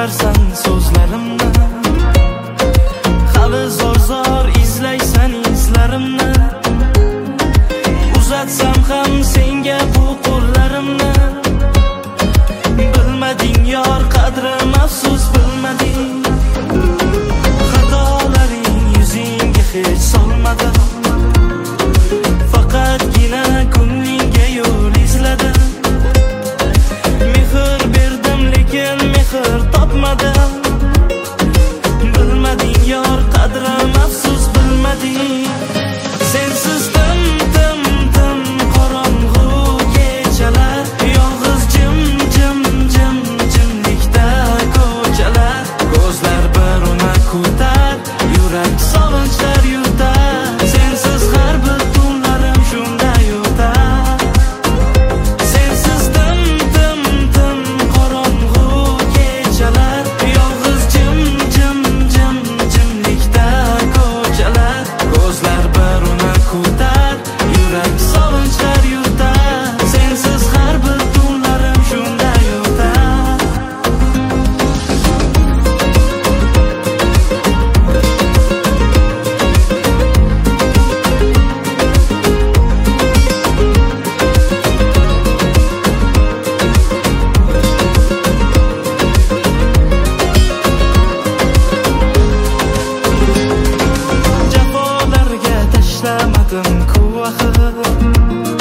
so'rarsan so'zlarimni, hali zor izlaysan izlarimni. Uzatsam ham senga bu qo'llarimni, bilmading yor qadrim, afsus bilmading. Xatolaring yuzingga hech solmadim, faqatgina ko'nglingga yo'l izladim. Mehr berdim lekin mehr topmadim, bilmading yor qadrim, afsus bilmading. Sensiz tim qorong'u kechalar, yolg'iz jimlikda ko'chalar. Ko'zlar bir una kutar, yurak sog'inchlar yutar. Sensiz har bir tunlarim shunday o'tar. Sensiz tim qorong'u kechalar, yolg'iz jimlikda ko'chalar. Ko'zlar bir una kutar, yurak sog'inchlar yutar. Sensiz har bir tunlarim shunday o'tar. Jafolarga tashlamadim ku axir,